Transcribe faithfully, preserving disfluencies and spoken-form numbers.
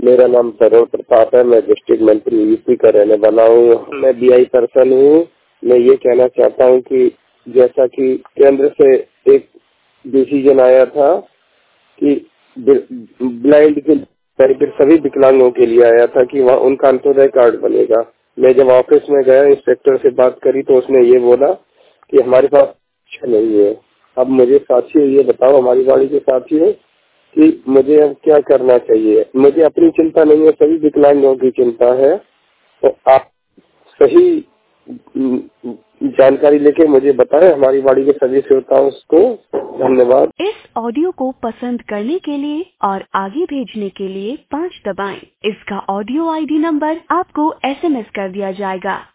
मेरा नाम तरुण प्रताप है। मैं डिस्ट्रिक्ट मंत्री यूपी का रहने वाला हूँ। मैं बीआई पर्सन हूँ। मैं ये कहना चाहता हूँ कि जैसा कि केंद्र से एक डिसीजन आया था कि ब्लाइंड के सभी विकलांगों के लिए आया था कि वहाँ उनका अंत्योदय कार्ड बनेगा। मैं जब ऑफिस में गया, इंस्पेक्टर से बात करी तो उसने ये बोला कि हमारे पास अच्छा नहीं है। अब मुझे साथियों ये बताओ, हमारी बाड़ी के साथियों, कि मुझे अब क्या करना चाहिए। मुझे अपनी चिंता नहीं है, सभी विकलांगों की चिंता है। तो आप सही जानकारी लेके मुझे बताएं, हमारी बाड़ी के सभी श्रोताओं को धन्यवाद। इस ऑडियो को पसंद करने के लिए और आगे भेजने के लिए पाँच दबाएं। इसका ऑडियो आईडी नंबर आपको एसएमएस कर दिया जाएगा।